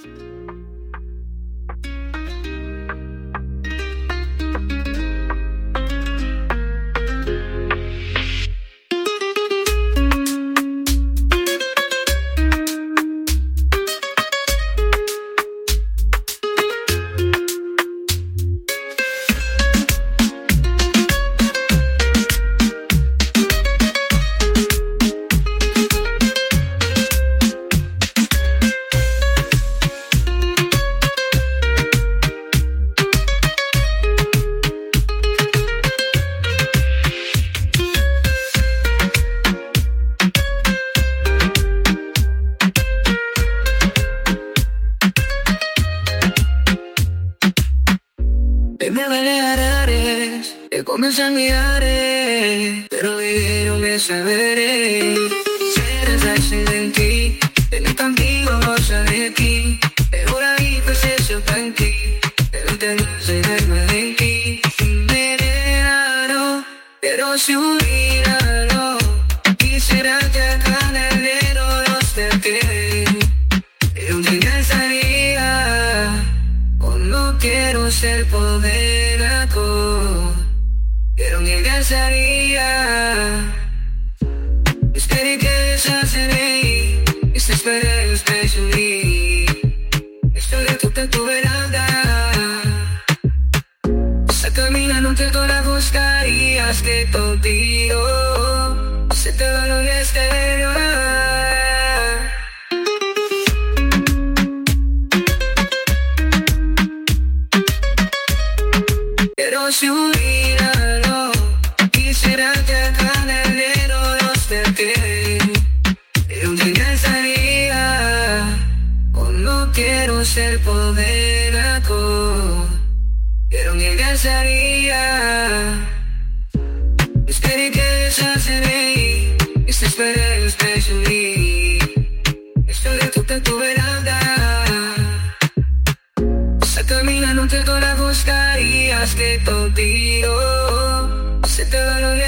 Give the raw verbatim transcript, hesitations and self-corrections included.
Me valearás, te comienzan mirar, pero dijeron que saberé. Serás accidente, tener contigo cosa de ti. Pero ahí pues eso para ti, pero te no sé verme de ti. Me negaron, pero se olvidaron. Quisiera que acá en el dedo los te quede. Pero te cansaría, o no quiero ser poderoso, pero me cansaría. Esperé que deshaceré, y te esperé, te subí. Estoy de tu en tu veranda. Esa camina no te la buscarías que todo tiro. Se te va lo que exterior. Pero si olvídalo, quisiera que acá en el dedo los te quede. Pero te cansaría, o no quiero ser poderoso, pero me cansaría. Esperé que deshaceré, y te esperé, te subí. Estoy de tu en tu veranda. Esa camina no te la buscarías que todo tiro. Se te va lo que